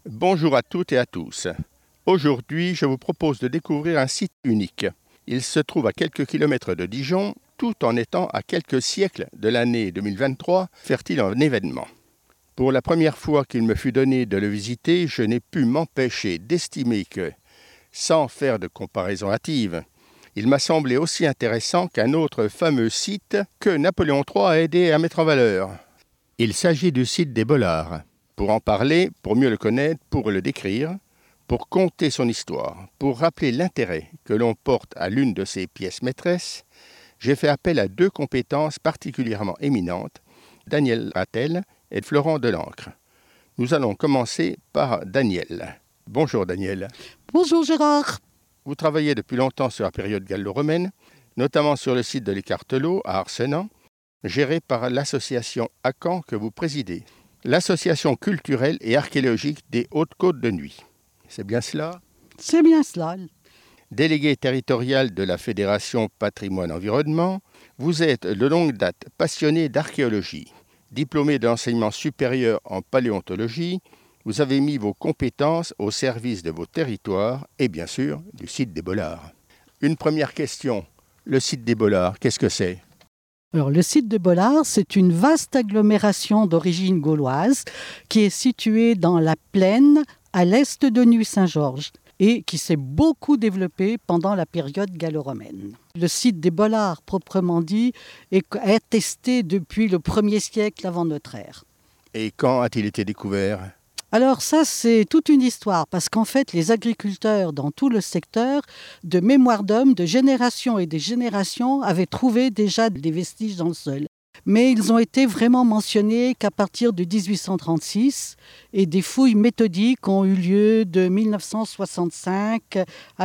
Bonjour à toutes et à tous. Aujourd'hui, je vous propose de découvrir un site unique. Il se trouve à quelques kilomètres de Dijon, tout en étant à quelques siècles de l'année 2023, fertile en événements. Pour la première fois qu'il me fut donné de le visiter, je n'ai pu m'empêcher d'estimer que, sans faire de comparaison hâtive, il m'a semblé aussi intéressant qu'un autre fameux site que Napoléon III a aidé à mettre en valeur. Il s'agit du site des Bollards. Pour en parler, pour mieux le connaître, pour le décrire, pour conter son histoire, pour rappeler l'intérêt que l'on porte à l'une de ses pièces maîtresses, j'ai fait appel à deux compétences particulièrement éminentes, Daniel Rattel et Florent Delancre. Nous allons commencer par Daniel. Bonjour Daniel. Bonjour Gérard. Vous travaillez depuis longtemps sur la période gallo-romaine, notamment sur le site de l'Écartelot à Arcenant, géré par l'association ACAN que vous présidez. L'Association culturelle et archéologique des Hautes-Côtes de Nuits. C'est bien cela ? C'est bien cela. Délégué territorial de la Fédération Patrimoine-Environnement, vous êtes de longue date passionné d'archéologie. Diplômé de l'enseignement supérieur en paléontologie, vous avez mis vos compétences au service de vos territoires et bien sûr du site des Bollards. Une première question, le site des Bollards, qu'est-ce que c'est ? Alors, le site de Bollards, c'est une vaste agglomération d'origine gauloise qui est située dans la plaine à l'est de Nuits-Saint-Georges et qui s'est beaucoup développée pendant la période gallo-romaine. Le site des Bollards, proprement dit, est attesté depuis le 1er siècle avant notre ère. Et quand a-t-il été découvert ? Alors ça, c'est toute une histoire, parce qu'en fait, les agriculteurs dans tout le secteur, de mémoire d'hommes, de générations et des générations, avaient trouvé déjà des vestiges dans le sol. Mais ils ont été vraiment mentionnés qu'à partir de 1836, et des fouilles méthodiques ont eu lieu de 1965 à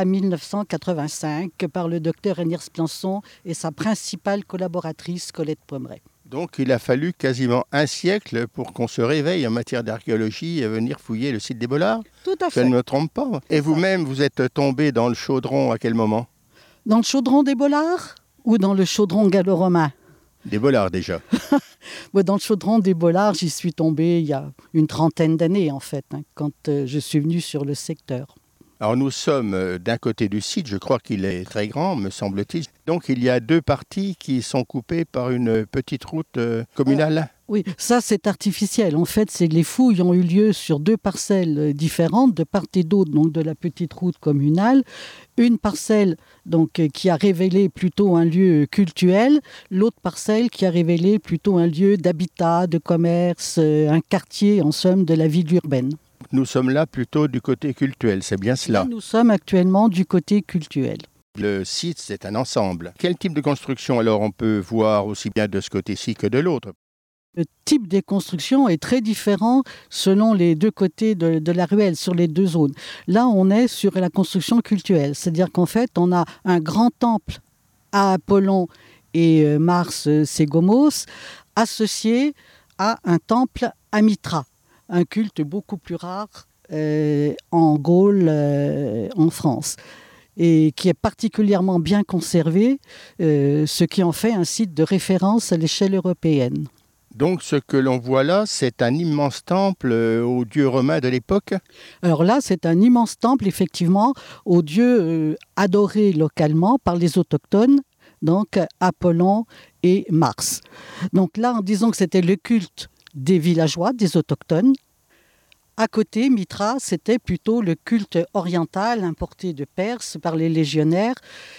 1985 par le docteur Eniers Plançon et sa principale collaboratrice Colette Pommeret. Donc il a fallu quasiment un siècle pour qu'on se réveille en matière d'archéologie et venir fouiller le site des Bollards. Tout à fait. Je ne me trompe pas. Et vous-même, vous êtes tombé dans le chaudron à quel moment ? Dans le chaudron des Bollards ou dans le chaudron gallo-romain ? Des Bollards déjà. Dans le chaudron des Bollards, j'y suis tombée il y a une trentaine d'années en fait, quand je suis venue sur le secteur. Alors nous sommes d'un côté du site, je crois qu'il est très grand, me semble-t-il. Donc il y a deux parties qui sont coupées par une petite route communale. Oui, ça c'est artificiel. En fait, c'est que les fouilles ont eu lieu sur deux parcelles différentes, de part et d'autre donc de la petite route communale. Une parcelle donc, qui a révélé plutôt un lieu cultuel, l'autre parcelle qui a révélé plutôt un lieu d'habitat, de commerce, un quartier en somme de la ville urbaine. Nous sommes là plutôt du côté cultuel, c'est bien cela. Là, nous sommes actuellement du côté cultuel. Le site, c'est un ensemble. Quel type de construction alors on peut voir aussi bien de ce côté-ci que de l'autre ? Le type des constructions est très différent selon les deux côtés de la ruelle, sur les deux zones. Là, on est sur la construction cultuelle, c'est-à-dire qu'en fait, on a un grand temple à Apollon et Mars Ségomos associé à un temple à Mitra, un culte beaucoup plus rare en Gaule, en France, et qui est particulièrement bien conservé, ce qui en fait un site de référence à l'échelle européenne. Donc ce que l'on voit là, c'est un immense temple aux dieux romains de l'époque ? Alors là, c'est un immense temple, effectivement, aux dieux adorés localement par les autochtones, donc Apollon et Mars. Donc là, en disant que c'était le culte des villageois, des autochtones, à côté, Mitra, c'était plutôt le culte oriental importé de Perse par les légionnaires.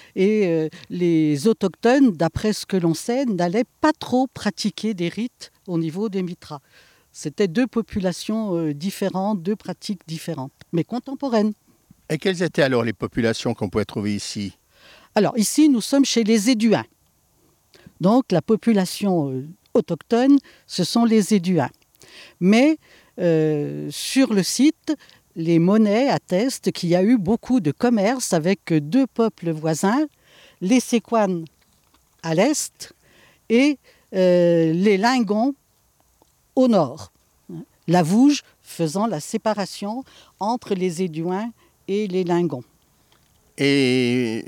Et les autochtones, d'après ce que l'on sait, n'allaient pas trop pratiquer des rites au niveau de Mitra. C'était deux populations différentes, deux pratiques différentes, mais contemporaines. Et quelles étaient alors les populations qu'on pouvait trouver ici ? Alors ici, nous sommes chez les Éduins. Donc la population autochtone, ce sont les Éduins. Mais sur le site, les monnaies attestent qu'il y a eu beaucoup de commerce avec deux peuples voisins, les Séquanes à l'est et les Lingons au nord. La Vouge faisant la séparation entre les Éduins et les Lingons. Et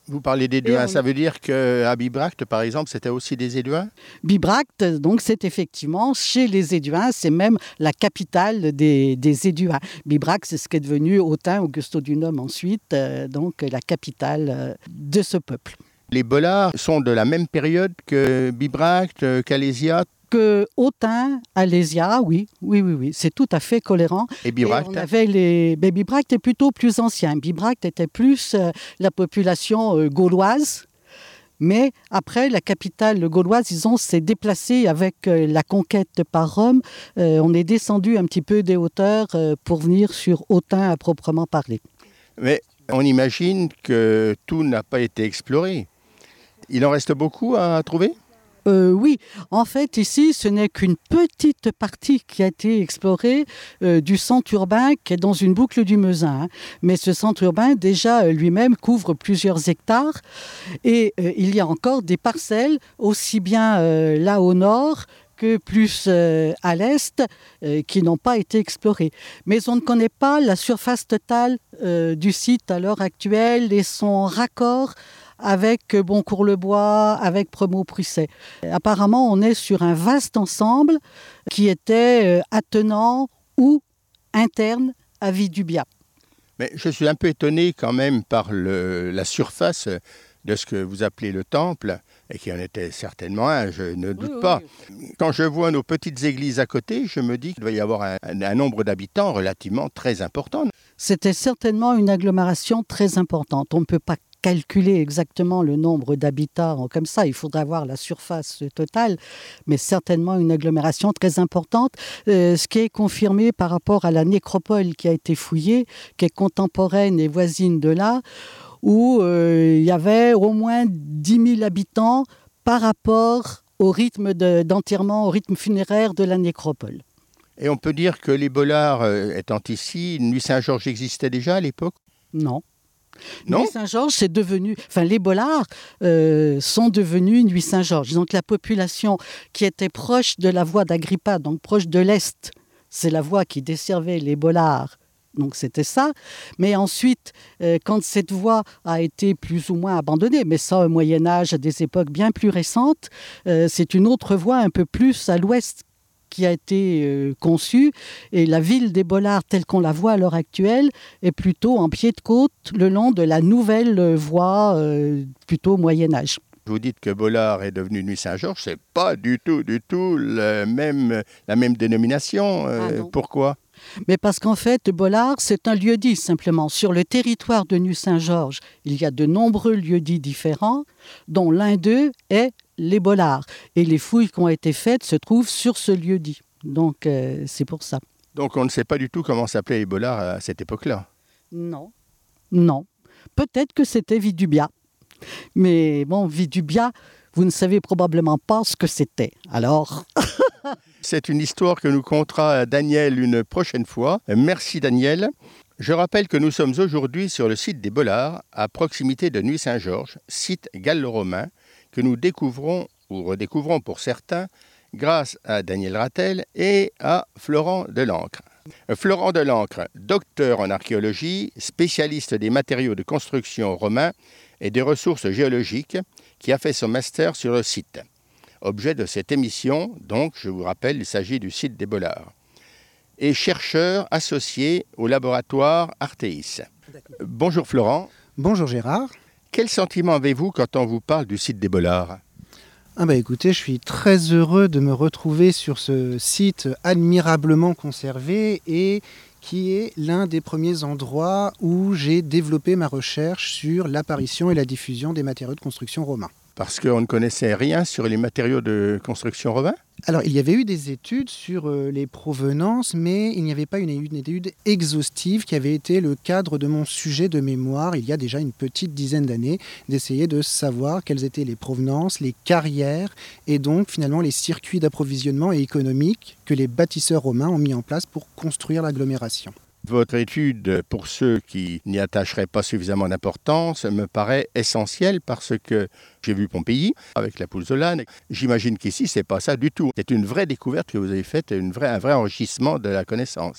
Vous parlez d'Éduins, ça veut dire qu'à Bibracte, par exemple, c'était aussi des Éduins? Bibracte, donc c'est effectivement chez les Éduins, c'est même la capitale des Éduins. Bibracte, c'est ce qui est devenu Autun, Augusto Dunum ensuite, donc la capitale de ce peuple. Les Bollards sont de la même période que Bibracte, qu'Alésia? Que Autun, Alésia, oui, c'est tout à fait cohérent. Et Bibracte? Bibracte est plutôt plus ancien. Bibracte était plus la population gauloise. Mais après, la capitale gauloise, s'est déplacée avec la conquête par Rome. On est descendu un petit peu des hauteurs pour venir sur Autun à proprement parler. Mais on imagine que tout n'a pas été exploré. Il en reste beaucoup à trouver? Oui, en fait, ici, ce n'est qu'une petite partie qui a été explorée du centre urbain qui est dans une boucle du Meusin. Mais ce centre urbain, déjà, lui-même, couvre plusieurs hectares. Et il y a encore des parcelles, aussi bien là au nord que plus à l'est, qui n'ont pas été explorées. Mais on ne connaît pas la surface totale du site à l'heure actuelle et son raccord avec Boncourt-le-Bois, avec Premaux-Prussais. Apparemment, on est sur un vaste ensemble qui était attenant ou interne à Vidubia. Mais je suis un peu étonné quand même par la surface de ce que vous appelez le temple, et qui en était certainement un, je ne doute pas. Oui. Quand je vois nos petites églises à côté, je me dis qu'il doit y avoir un nombre d'habitants relativement très important. C'était certainement une agglomération très importante. On ne peut pas calculer exactement le nombre d'habitants comme ça, il faudra voir la surface totale, mais certainement une agglomération très importante, ce qui est confirmé par rapport à la nécropole qui a été fouillée, qui est contemporaine et voisine de là, où il y avait au moins 10 000 habitants par rapport au rythme d'enterrement, au rythme funéraire de la nécropole. Et on peut dire que les Bollards étant ici, Nuit Saint-Georges existait déjà à l'époque? Non. Nuit Saint-Georges, c'est devenu... Enfin, les Bollards sont devenus Nuit Saint-Georges. Donc, la population qui était proche de la voie d'Agrippa, donc proche de l'Est, c'est la voie qui desservait les Bollards. Donc, c'était ça. Mais ensuite, quand cette voie a été plus ou moins abandonnée, mais ça au Moyen-Âge, à des époques bien plus récentes, c'est une autre voie un peu plus à l'ouest qui a été conçue, et la ville des Bollards telle qu'on la voit à l'heure actuelle est plutôt en pied de côte le long de la nouvelle voie plutôt Moyen-Âge. Vous dites que Bollard est devenu Nuit Saint-Georges, c'est pas du tout la même dénomination. Pourquoi? Mais parce qu'en fait, Bollard, c'est un lieu-dit simplement. Sur le territoire de Nuit Saint-Georges, il y a de nombreux lieux-dits différents, dont l'un d'eux est les Bollards. Et les fouilles qui ont été faites se trouvent sur ce lieu-dit. Donc, c'est pour ça. Donc, on ne sait pas du tout comment s'appelaient les Bollards à cette époque-là? Non. Peut-être que c'était Vidubia. Mais bon, Vidubia, vous ne savez probablement pas ce que c'était. Alors... C'est une histoire que nous contera Daniel une prochaine fois. Merci Daniel. Je rappelle que nous sommes aujourd'hui sur le site des Bollards, à proximité de Nuit Saint-Georges, site gallo-romain, que nous découvrons ou redécouvrons pour certains grâce à Daniel Rattel et à Florent Delancre. Florent Delancre, docteur en archéologie, spécialiste des matériaux de construction romains et des ressources géologiques, qui a fait son master sur le site. Objet de cette émission, donc, je vous rappelle, il s'agit du site des Bollards. Et chercheur associé au laboratoire Artéis. Bonjour Florent. Bonjour Gérard. Quel sentiment avez-vous quand on vous parle du site des Bollards ? Écoutez, je suis très heureux de me retrouver sur ce site admirablement conservé et qui est l'un des premiers endroits où j'ai développé ma recherche sur l'apparition et la diffusion des matériaux de construction romains. Parce qu'on ne connaissait rien sur les matériaux de construction romains ? Alors, il y avait eu des études sur les provenances, mais il n'y avait pas une étude exhaustive qui avait été le cadre de mon sujet de mémoire, il y a déjà une petite dizaine d'années, d'essayer de savoir quelles étaient les provenances, les carrières, et donc finalement les circuits d'approvisionnement et économiques que les bâtisseurs romains ont mis en place pour construire l'agglomération. Votre étude, pour ceux qui n'y attacheraient pas suffisamment d'importance, me paraît essentielle parce que j'ai vu Pompéi avec la pouzzolane. J'imagine qu'ici, c'est pas ça du tout. C'est une vraie découverte que vous avez faite, un vrai enrichissement de la connaissance.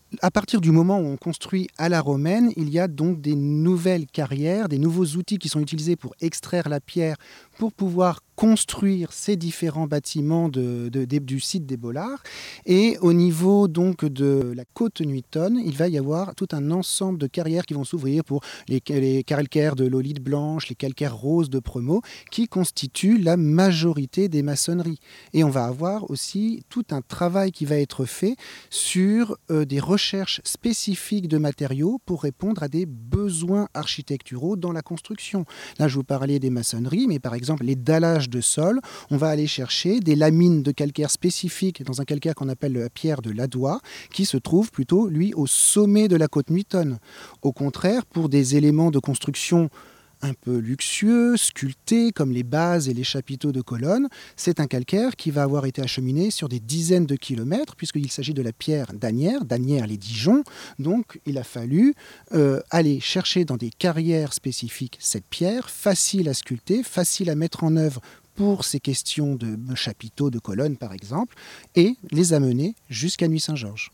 À partir du moment où on construit à la romaine, il y a donc des nouvelles carrières, des nouveaux outils qui sont utilisés pour extraire la pierre, pour pouvoir construire ces différents bâtiments du site des Bollards. Et au niveau donc de la côte Nuittonne, il va y avoir tout un ensemble de carrières qui vont s'ouvrir pour les calcaires de l'Olite Blanche, les calcaires roses de Premaux, qui constituent la majorité des maçonneries. Et on va avoir aussi tout un travail qui va être fait sur des recherches spécifiques de matériaux pour répondre à des besoins architecturaux dans la construction. Là, je vous parlais des maçonneries, mais par exemple, les dallages de sol, on va aller chercher des lamines de calcaire spécifiques dans un calcaire qu'on appelle la pierre de l'Adois, qui se trouve plutôt, lui, au sommet de la côte Nuittonne. Au contraire, pour des éléments de construction un peu luxueux, sculptés comme les bases et les chapiteaux de colonnes, c'est un calcaire qui va avoir été acheminé sur des dizaines de kilomètres, puisqu'il s'agit de la pierre d'Anières-les-Dijon. Donc il a fallu aller chercher dans des carrières spécifiques cette pierre, facile à sculpter, facile à mettre en œuvre pour ces questions de chapiteaux, de colonnes par exemple, et les amener jusqu'à Nuit-Saint-Georges.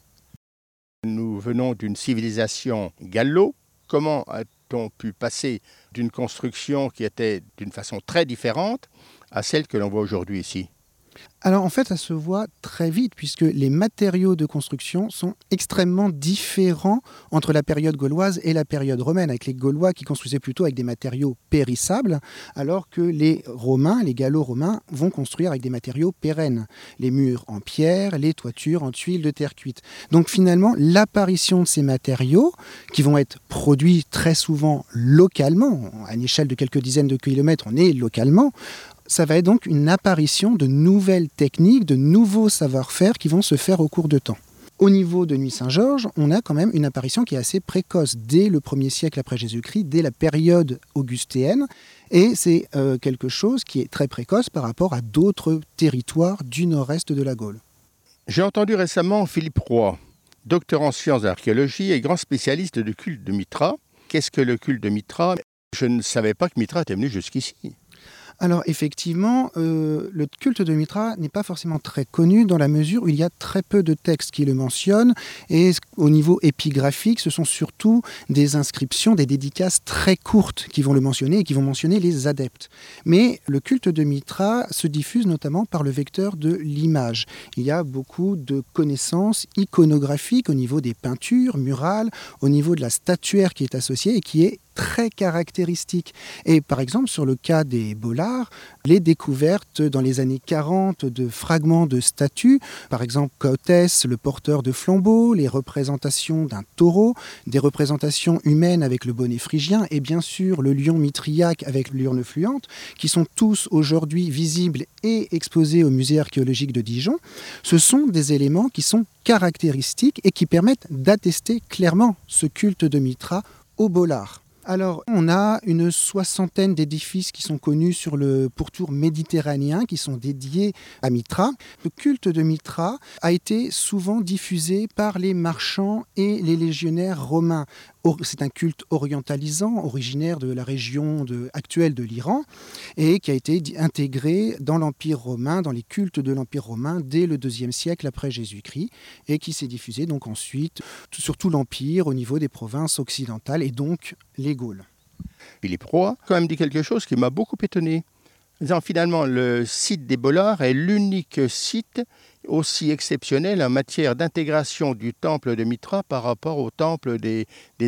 Nous venons d'une civilisation gallo. Comment a-t-on pu passer d'une construction qui était d'une façon très différente à celle que l'on voit aujourd'hui ici ? Alors en fait, ça se voit très vite puisque les matériaux de construction sont extrêmement différents entre la période gauloise et la période romaine, avec les Gaulois qui construisaient plutôt avec des matériaux périssables, alors que les Romains, les Gallo-Romains, vont construire avec des matériaux pérennes. Les murs en pierre, les toitures en tuiles de terre cuite. Donc finalement, l'apparition de ces matériaux, qui vont être produits très souvent localement, à une échelle de quelques dizaines de kilomètres, on est localement, ça va être donc une apparition de nouvelles techniques, de nouveaux savoir-faire qui vont se faire au cours de temps. Au niveau de Nuit-Saint-Georges, on a quand même une apparition qui est assez précoce, dès le 1er siècle après Jésus-Christ, dès la période augustéenne, et c'est quelque chose qui est très précoce par rapport à d'autres territoires du nord-est de la Gaule. J'ai entendu récemment Philippe Roy, docteur en sciences de l'archéologie et grand spécialiste du culte de Mithra. Qu'est-ce que le culte de Mithra ? Je ne savais pas que Mithra était venu jusqu'ici. Alors effectivement, le culte de Mithra n'est pas forcément très connu dans la mesure où il y a très peu de textes qui le mentionnent et au niveau épigraphique, ce sont surtout des inscriptions, des dédicaces très courtes qui vont le mentionner et qui vont mentionner les adeptes. Mais le culte de Mithra se diffuse notamment par le vecteur de l'image. Il y a beaucoup de connaissances iconographiques au niveau des peintures murales, au niveau de la statuaire qui est associée et qui est très caractéristique. Et par exemple, sur le cas des Bollards, les découvertes dans les années 40 de fragments de statues, par exemple Cotès, le porteur de flambeau, les représentations d'un taureau, des représentations humaines avec le bonnet phrygien et bien sûr le lion mitriaque avec l'urne fluente, qui sont tous aujourd'hui visibles et exposés au musée archéologique de Dijon, ce sont des éléments qui sont caractéristiques et qui permettent d'attester clairement ce culte de Mithra aux Bollards. Alors, on a une soixantaine d'édifices qui sont connus sur le pourtour méditerranéen, qui sont dédiés à Mithra. Le culte de Mithra a été souvent diffusé par les marchands et les légionnaires romains. C'est un culte orientalisant, originaire de la région actuelle de l'Iran, et qui a été intégré dans l'Empire romain, dans les cultes de l'Empire romain, dès le IIe siècle après Jésus-Christ, et qui s'est diffusé donc ensuite sur tout l'Empire, au niveau des provinces occidentales, et donc les Gaules. Philippe Roy a quand même dit quelque chose qui m'a beaucoup étonné. Finalement, le site des Bollards est l'unique site aussi exceptionnel en matière d'intégration du temple de Mithra par rapport au temple des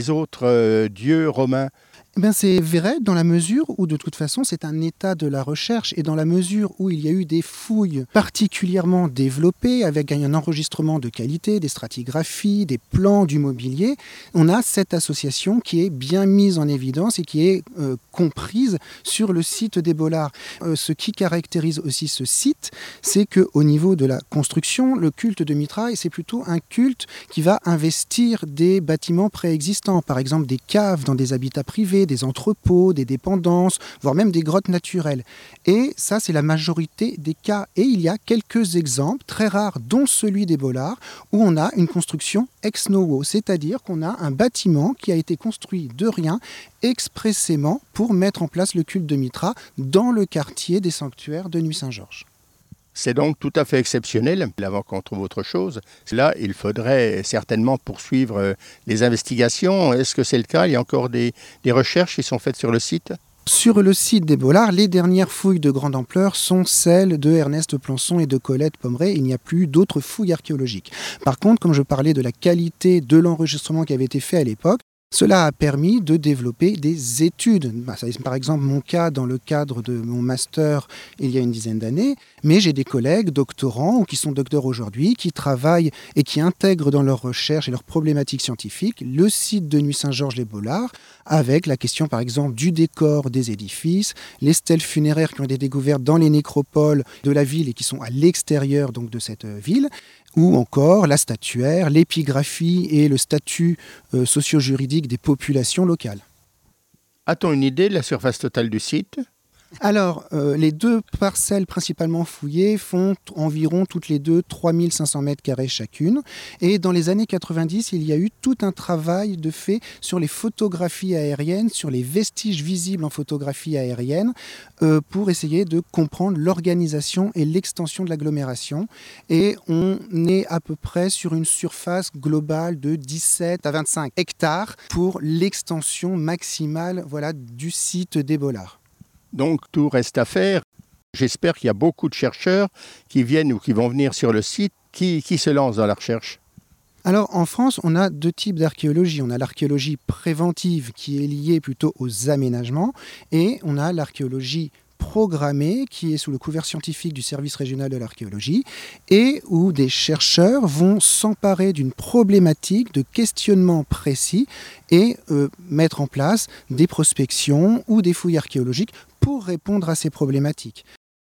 autres dieux romains. C'est vrai dans la mesure où de toute façon c'est un état de la recherche et dans la mesure où il y a eu des fouilles particulièrement développées avec un enregistrement de qualité, des stratigraphies, des plans du mobilier, on a cette association qui est bien mise en évidence et qui est comprise sur le site des Bollards. Ce qui caractérise aussi ce site, c'est qu'au niveau de la construction, le culte de Mithra, c'est plutôt un culte qui va investir des bâtiments préexistants, par exemple des caves dans des habitats privés, des entrepôts, des dépendances, voire même des grottes naturelles. Et ça, c'est la majorité des cas. Et il y a quelques exemples très rares, dont celui des Bollards, où on a une construction ex novo, c'est-à-dire qu'on a un bâtiment qui a été construit de rien expressément pour mettre en place le culte de Mithra dans le quartier des sanctuaires de Nuit-Saint-Georges. C'est donc tout à fait exceptionnel. Avant qu'on trouve autre chose, là, il faudrait certainement poursuivre les investigations. Est-ce que c'est le cas? Il y a encore des recherches qui sont faites sur le site? Sur le site des Bollards, les dernières fouilles de grande ampleur sont celles de Ernest Plançon et de Colette Pommeret. Il n'y a plus d'autres fouilles archéologiques. Par contre, comme je parlais de la qualité de l'enregistrement qui avait été fait à l'époque, cela a permis de développer des études. C'est par exemple mon cas dans le cadre de mon master il y a une dizaine d'années, mais j'ai des collègues doctorants ou qui sont docteurs aujourd'hui, qui travaillent et qui intègrent dans leurs recherches et leurs problématiques scientifiques le site de Nuit-Saint-Georges-les-Bollards avec la question par exemple du décor des édifices, les stèles funéraires qui ont été découvertes dans les nécropoles de la ville et qui sont à l'extérieur donc de cette ville, ou encore la statuaire, l'épigraphie et le statut socio-juridique des populations locales. A-t-on une idée de la surface totale du site? Alors, les deux parcelles principalement fouillées font environ toutes les deux 3500 mètres carrés chacune. Et dans les années 90, il y a eu tout un travail de fait sur les photographies aériennes, sur les vestiges visibles en photographie aérienne, pour essayer de comprendre l'organisation et l'extension de l'agglomération. Et on est à peu près sur une surface globale de 17 à 25 hectares pour l'extension maximale du site des Bollards. Donc tout reste à faire. J'espère qu'il y a beaucoup de chercheurs qui viennent ou qui vont venir sur le site, qui se lancent dans la recherche. Alors en France, on a deux types d'archéologie. On a l'archéologie préventive qui est liée plutôt aux aménagements et on a l'archéologie programmée qui est sous le couvert scientifique du service régional de l'archéologie et où des chercheurs vont s'emparer d'une problématique de questionnement précis et mettre en place des prospections ou des fouilles archéologiques pour répondre à ces problématiques.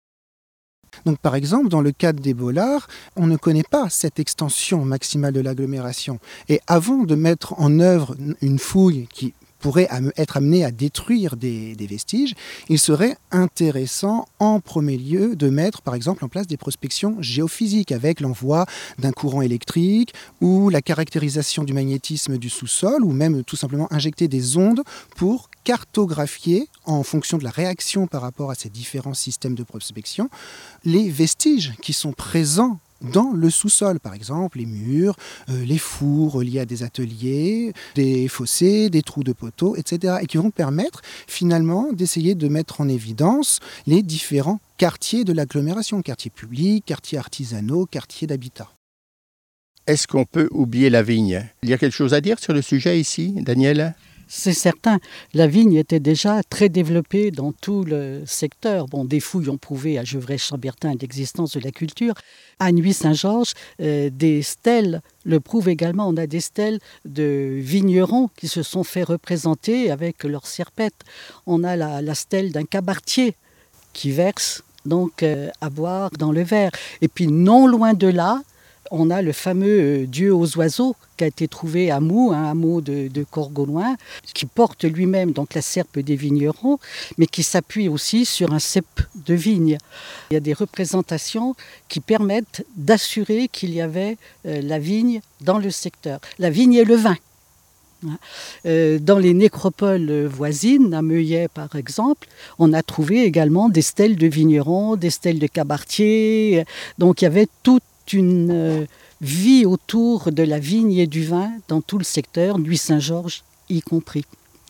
Donc, par exemple, dans le cadre des Bollards, on ne connaît pas cette extension maximale de l'agglomération. Et avant de mettre en œuvre une fouille qui pourrait être amenée à détruire des vestiges, il serait intéressant en premier lieu de mettre par exemple en place des prospections géophysiques avec l'envoi d'un courant électrique ou la caractérisation du magnétisme du sous-sol ou même tout simplement injecter des ondes pour cartographier en fonction de la réaction par rapport à ces différents systèmes de prospection les vestiges qui sont présents dans le sous-sol, par exemple les murs, les fours liés à des ateliers, des fossés, des trous de poteaux, etc. et qui vont permettre finalement d'essayer de mettre en évidence les différents quartiers de l'agglomération, quartiers publics, quartiers artisanaux, quartiers d'habitat. Est-ce qu'on peut oublier la vigne? Il y a quelque chose à dire sur le sujet ici, Daniel? C'est certain, la vigne était déjà très développée dans tout le secteur. Des fouilles ont prouvé à Gevrey-Chambertin l'existence de la culture. À Nuit-Saint-Georges, des stèles le prouvent également. On a des stèles de vignerons qui se sont fait représenter avec leurs serpettes. On a la stèle d'un cabaretier qui verse donc à boire dans le verre. Et puis non loin de là, on a le fameux dieu aux oiseaux qui a été trouvé à Mou, un hameau de Corgauloin, qui porte lui-même donc la serpe des vignerons, mais qui s'appuie aussi sur un cep de vigne. Il y a des représentations qui permettent d'assurer qu'il y avait la vigne dans le secteur. La vigne et le vin. Dans les nécropoles voisines, à Meuillet par exemple, on a trouvé également des stèles de vignerons, des stèles de cabaretiers. Donc il y avait toute une vie autour de la vigne et du vin dans tout le secteur, Nuit-Saint-Georges y compris.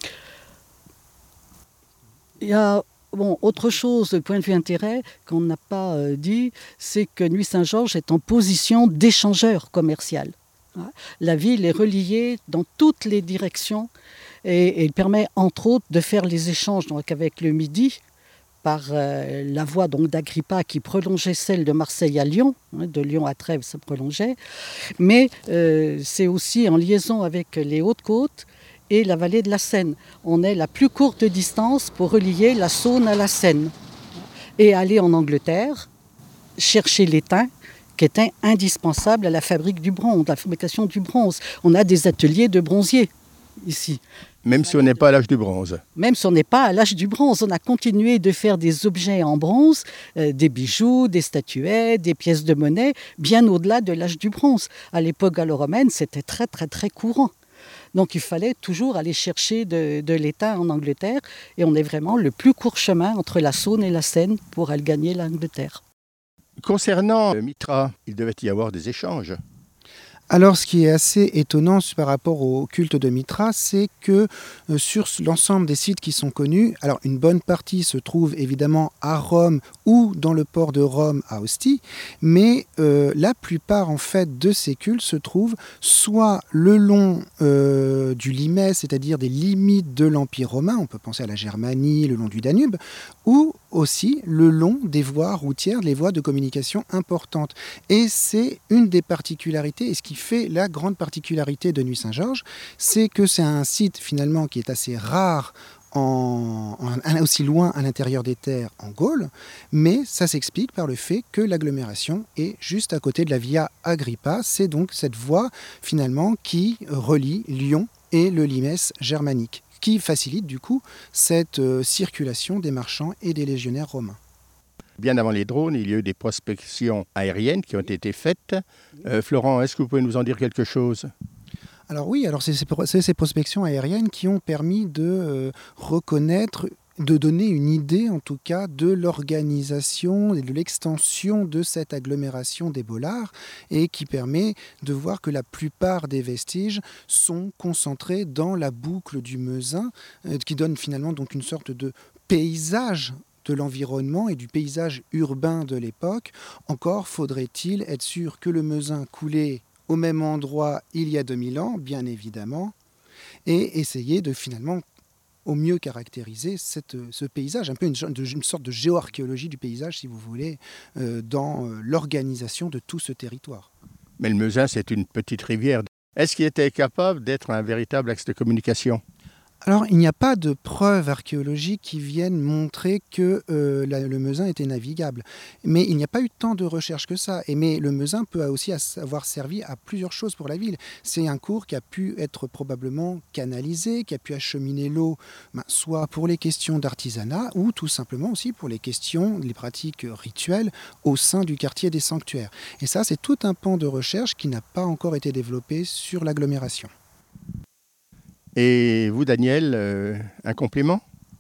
Il y a autre chose, du point de vue intérêt, qu'on n'a pas dit, c'est que Nuit-Saint-Georges est en position d'échangeur commercial. La ville est reliée dans toutes les directions et elle permet entre autres de faire les échanges donc, avec le Midi, par la voie donc, d'Agrippa qui prolongeait celle de Marseille à Lyon, de Lyon à Trèves ça prolongeait, mais c'est aussi en liaison avec les Hautes-Côtes et la vallée de la Seine. On est la plus courte distance pour relier la Saône à la Seine et aller en Angleterre, chercher l'étain qui était indispensable à la fabrique du bronze, la fabrication du bronze. On a des ateliers de bronziers ici. Même si on n'est pas à l'âge du bronze. Même si on n'est pas à l'âge du bronze. On a continué de faire des objets en bronze, des bijoux, des statuettes, des pièces de monnaie, bien au-delà de l'âge du bronze. À l'époque gallo-romaine, c'était très, très, très courant. Donc il fallait toujours aller chercher de l'étain en Angleterre. Et on est vraiment le plus court chemin entre la Saône et la Seine pour aller gagner l'Angleterre. Concernant Mitra, il devait y avoir des échanges. Alors, ce qui est assez étonnant par rapport au culte de Mitra, c'est que sur l'ensemble des sites qui sont connus, alors une bonne partie se trouve évidemment à Rome ou dans le port de Rome à Ostie, mais la plupart en fait de ces cultes se trouvent soit le long du Limès, c'est-à-dire des limites de l'Empire romain, on peut penser à la Germanie, le long du Danube, ou aussi le long des voies routières, les voies de communication importantes. Et c'est une des particularités, et ce qui fait la grande particularité de Nuits Saint-Georges, c'est que c'est un site finalement qui est assez rare aussi loin à l'intérieur des terres en Gaule, mais ça s'explique par le fait que l'agglomération est juste à côté de la Via Agrippa. C'est donc cette voie finalement qui relie Lyon et le Limès germanique, qui facilite du coup cette circulation des marchands et des légionnaires romains. Bien avant les drones, il y a eu des prospections aériennes qui ont été faites. Florent, est-ce que vous pouvez nous en dire quelque chose ? Alors oui, alors c'est ces prospections aériennes qui ont permis de reconnaître, de donner une idée en tout cas de l'organisation et de l'extension de cette agglomération des Bollards, et qui permet de voir que la plupart des vestiges sont concentrés dans la boucle du Meusin, qui donne finalement donc une sorte de paysage de l'environnement et du paysage urbain de l'époque. Encore faudrait-il être sûr que le Meusin coulait au même endroit il y a 2000 ans, bien évidemment, et essayer de finalement au mieux caractériser ce paysage, un peu une sorte de géoarchéologie du paysage, si vous voulez, dans l'organisation de tout ce territoire. Mais le Meusin, c'est une petite rivière. Est-ce qu'il était capable d'être un véritable axe de communication ? Alors, il n'y a pas de preuves archéologiques qui viennent montrer que le Meusin était navigable. Mais il n'y a pas eu tant de recherches que ça. Mais le Meusin peut aussi avoir servi à plusieurs choses pour la ville. C'est un cours qui a pu être probablement canalisé, qui a pu acheminer l'eau, soit pour les questions d'artisanat, ou tout simplement aussi pour les pratiques rituelles au sein du quartier des sanctuaires. Et ça, c'est tout un pan de recherche qui n'a pas encore été développé sur l'agglomération. Et vous, Daniel, un complément ?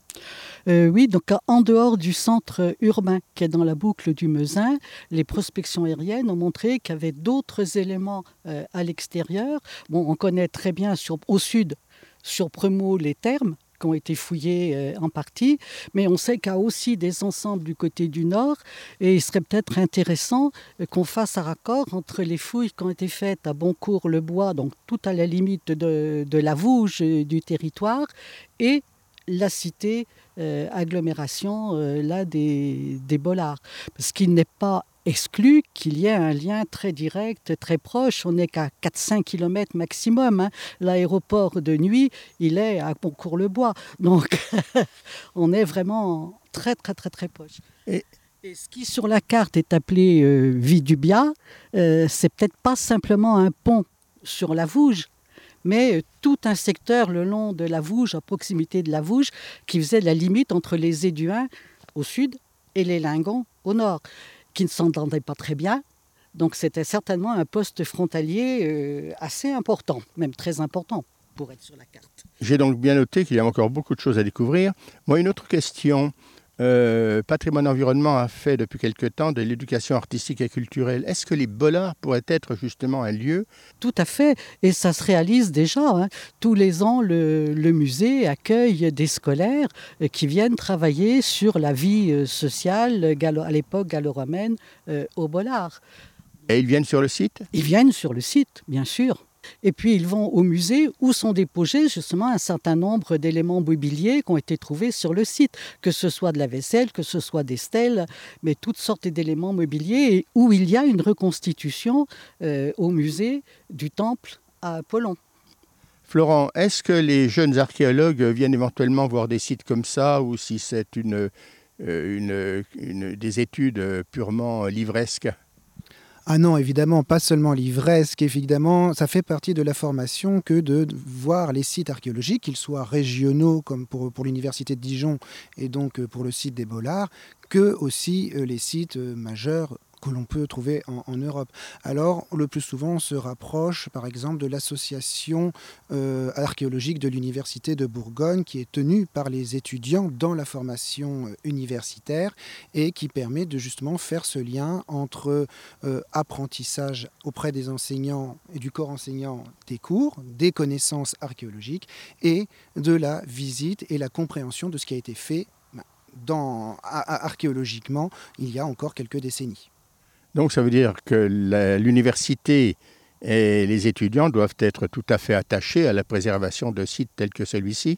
Oui, donc en dehors du centre urbain qui est dans la boucle du Meusin, les prospections aériennes ont montré qu'il y avait d'autres éléments à l'extérieur. Bon, on connaît très bien au sud, sur Premaux, les thermes qui ont été fouillés en partie, mais on sait qu'il y a aussi des ensembles du côté du nord, et il serait peut-être intéressant qu'on fasse un raccord entre les fouilles qui ont été faites à Boncourt-le-Bois, donc tout à la limite de la Vouge du territoire, et la cité agglomération là des Bollards. Parce qu'il n'est pas exclu qu'il y ait un lien très direct, très proche. On n'est qu'à 4-5 km maximum. Hein. L'aéroport de nuit, il est à Boncourt-le-Bois. Donc, on est vraiment très, très, très, très proche. Et ce qui, sur la carte, est appelé Vidubia, c'est peut-être pas simplement un pont sur la Vouge, mais tout un secteur le long de la Vouge, à proximité de la Vouge, qui faisait la limite entre les Éduins au sud et les Lingons au nord, qui ne s'entendaient pas très bien. Donc c'était certainement un poste frontalier assez important, même très important pour être sur la carte. J'ai donc bien noté qu'il y a encore beaucoup de choses à découvrir. Moi, une autre question. Patrimoine Environnement a fait depuis quelque temps de l'éducation artistique et culturelle. Est-ce que les Bollards pourraient être justement un lieu ? Tout à fait, et ça se réalise déjà. Hein. Tous les ans, le musée accueille des scolaires qui viennent travailler sur la vie sociale à l'époque gallo-romaine aux Bollards. Et ils viennent sur le site ? Ils viennent sur le site, bien sûr. Et puis ils vont au musée où sont déposés justement un certain nombre d'éléments mobiliers qui ont été trouvés sur le site, que ce soit de la vaisselle, que ce soit des stèles, mais toutes sortes d'éléments mobiliers, et où il y a une reconstitution au musée du temple à Apollon. Florent, est-ce que les jeunes archéologues viennent éventuellement voir des sites comme ça, ou si c'est des études purement livresques ? Ah non, évidemment, pas seulement livresque, évidemment, ça fait partie de la formation que de voir les sites archéologiques, qu'ils soient régionaux comme pour l'université de Dijon et donc pour le site des Bollards, que aussi les sites majeurs que l'on peut trouver en Europe. Alors, le plus souvent, on se rapproche, par exemple, de l'association archéologique de l'Université de Bourgogne, qui est tenue par les étudiants dans la formation universitaire et qui permet de justement faire ce lien entre apprentissage auprès des enseignants et du corps enseignant des cours, des connaissances archéologiques et de la visite et la compréhension de ce qui a été fait archéologiquement il y a encore quelques décennies. Donc ça veut dire que l'université et les étudiants doivent être tout à fait attachés à la préservation de sites tels que celui-ci?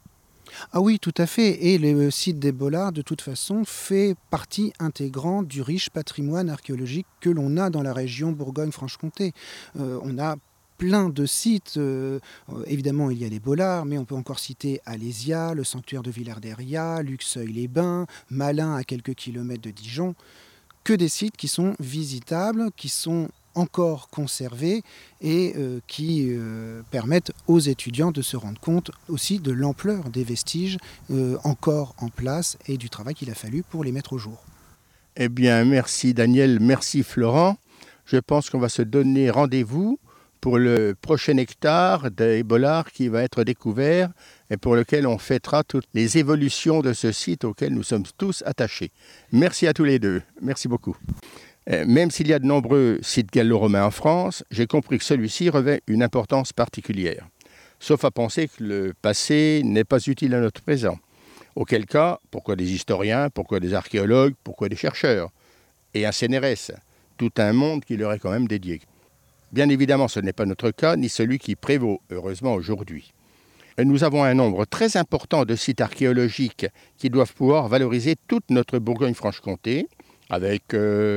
Ah oui, tout à fait. Et le site des Bollards, de toute façon, fait partie intégrante du riche patrimoine archéologique que l'on a dans la région Bourgogne-Franche-Comté. On a plein de sites. Évidemment, il y a les Bollards, mais on peut encore citer Alésia, le sanctuaire de Villard-d'Heria, Luxeuil-les-Bains, Malin à quelques kilomètres de Dijon. Que des sites qui sont visitables, qui sont encore conservés et qui permettent aux étudiants de se rendre compte aussi de l'ampleur des vestiges encore en place et du travail qu'il a fallu pour les mettre au jour. Eh bien, merci Daniel, merci Florent. Je pense qu'on va se donner rendez-vous pour le prochain hectare des Bollards qui va être découvert et pour lequel on fêtera toutes les évolutions de ce site auquel nous sommes tous attachés. Merci à tous les deux. Merci beaucoup. Même s'il y a de nombreux sites gallo-romains en France, j'ai compris que celui-ci revêt une importance particulière. Sauf à penser que le passé n'est pas utile à notre présent. Auquel cas, pourquoi des historiens, pourquoi des archéologues, pourquoi des chercheurs? Et un CNRS, tout un monde qui leur est quand même dédié. Bien évidemment, ce n'est pas notre cas, ni celui qui prévaut, heureusement, aujourd'hui. Nous avons un nombre très important de sites archéologiques qui doivent pouvoir valoriser toute notre Bourgogne-Franche-Comté, avec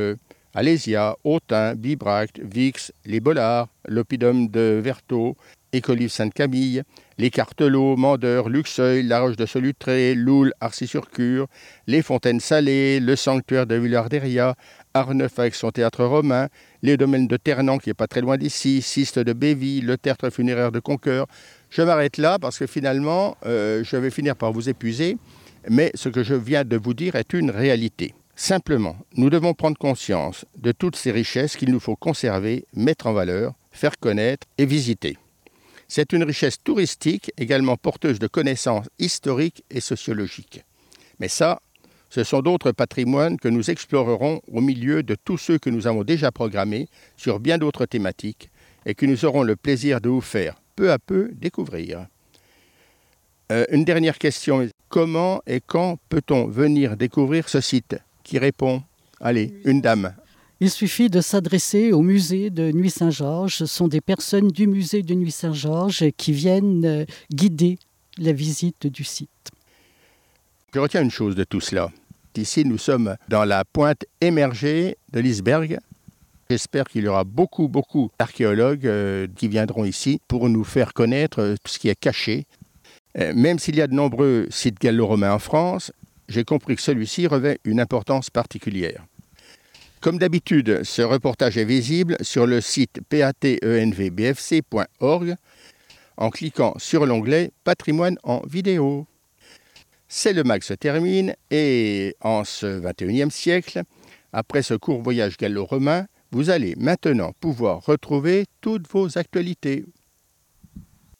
Alésia, Autun, Bibracte, Vix, les Bollards, l'Oppidum de Vertot, Écolive-Sainte-Camille, les Cartelots, Mandeur, Luxeuil, la Roche de Solutré, Loul, Arcy-sur-Cure, les Fontaines Salées, le sanctuaire de Villard-d'Heria, Arneuf avec son théâtre romain, les domaines de Ternan qui n'est pas très loin d'ici, Ciste de Bévy, le tertre funéraire de Conqueur. Je m'arrête là parce que finalement, je vais finir par vous épuiser, mais ce que je viens de vous dire est une réalité. Simplement, nous devons prendre conscience de toutes ces richesses qu'il nous faut conserver, mettre en valeur, faire connaître et visiter. C'est une richesse touristique également porteuse de connaissances historiques et sociologiques. Mais ça, ce sont d'autres patrimoines que nous explorerons au milieu de tous ceux que nous avons déjà programmés sur bien d'autres thématiques et que nous aurons le plaisir de vous faire peu à peu découvrir. Une dernière question. Comment et quand peut-on venir découvrir ce site? Qui répond? Allez, une dame. Il suffit de s'adresser au musée de Nuits-Saint-Georges. Ce sont des personnes du musée de Nuits-Saint-Georges qui viennent guider la visite du site. Je retiens une chose de tout cela. Ici, nous sommes dans la pointe émergée de l'iceberg. J'espère qu'il y aura beaucoup d'archéologues qui viendront ici pour nous faire connaître ce qui est caché. Même s'il y a de nombreux sites gallo-romains en France, j'ai compris que celui-ci revêt une importance particulière. Comme d'habitude, ce reportage est visible sur le site patenvbfc.org en cliquant sur l'onglet « Patrimoine en vidéo ». C'est le MAG se termine et en ce XXIe siècle, après ce court voyage gallo-romain, vous allez maintenant pouvoir retrouver toutes vos actualités.